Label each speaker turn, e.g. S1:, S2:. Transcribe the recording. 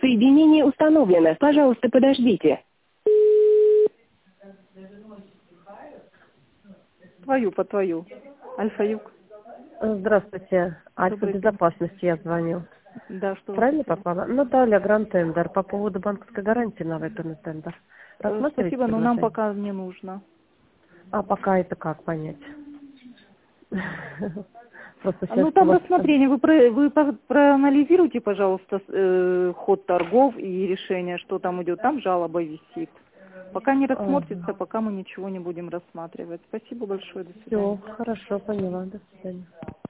S1: Соединение установлено. Пожалуйста, подождите.
S2: По твою. Альфа-Юг.
S3: Здравствуйте. Альфа
S2: Добрый день.
S3: безопасности я звоню.
S2: Да, что вы
S3: Правильно
S2: хотели?
S3: попала? Наталья, Гранд Тендер. По поводу банковской гарантии на выданный тендер. Рассматриваете
S2: Спасибо, но нам
S3: предложение?
S2: пока не нужно.
S3: А пока это как понять? Просто сейчас
S2: Ну,
S3: у
S2: там
S3: вас...
S2: рассмотрение. Вы проанализируйте, пожалуйста, ход торгов и решение, что там идет. Там жалоба висит. Пока не рассмотрится, пока мы ничего не будем рассматривать. Спасибо большое. До
S3: Все,
S2: свидания.
S3: хорошо, поняла. До свидания.